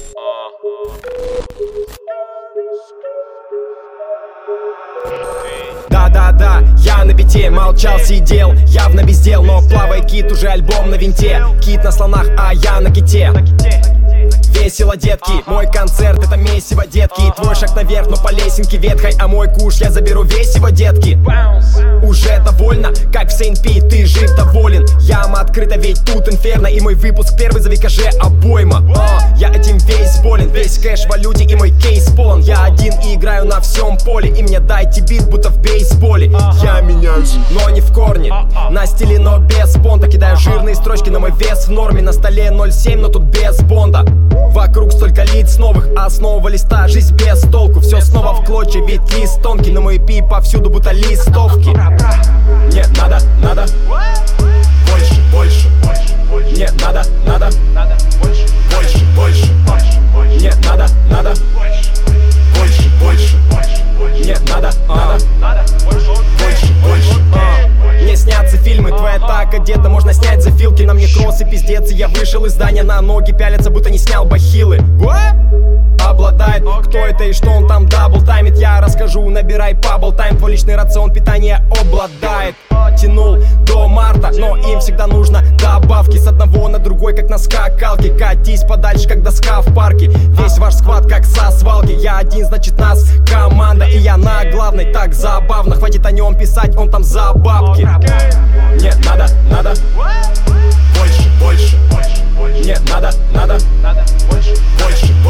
Да-да-да, я на бите, молчал, сидел, явно без дел. Но плавает кит, уже альбом на винте. Кит на слонах, а я на ките. Весело, детки, мой концерт это месиво, детки. Твой шаг наверх, но по лесенке ветхой. А мой куш я заберу весь его, детки. Уже довольно, как в Сейнт-Пи, ты жив, доволен. Яма открыта, ведь тут инферно. И мой выпуск первый за ВКЖ обойма. Я этим весь болен, весь кэш в валюте и мой кейс полон. Я один и играю на всем поле. И мне дайте бит, будто в бейсболе. Я меняюсь, но не в корне. На стиле, но без понта. Кидаю жирные строчки, но мой вес в норме. На столе 0,7, но тут без бонда. Вокруг столько лиц новых, а с нового листа жизнь без толку. Все снова в клочья, ведь лист тонкий. Но мой пи повсюду будто листовки. Мне надо, больше, больше. Мне надо, больше, больше. Мне надо, больше, больше. Мне надо, больше, больше. Мне снятся фильмы, твоя так одета, можно снять зафилки. На мне кроссы, пиздец, и я вышел из здания. На ноги пялятся, будто не снял бахилы. Обладает, кто это и что он там дабл таймит. Я расскажу, набирай пабл тайм. Твой личный рацион питания обладает. Тянул до марта, но им всегда нужно добавки. С одного на другой, как на скакалке. Катись подальше, как доска в парке. Весь ваш сквад, как со свалки. Я один, значит нас команда. И я на главной, так забавно. Хватит о нем писать, он там за бабки. Мне надо, больше, больше. Мне надо, больше, больше.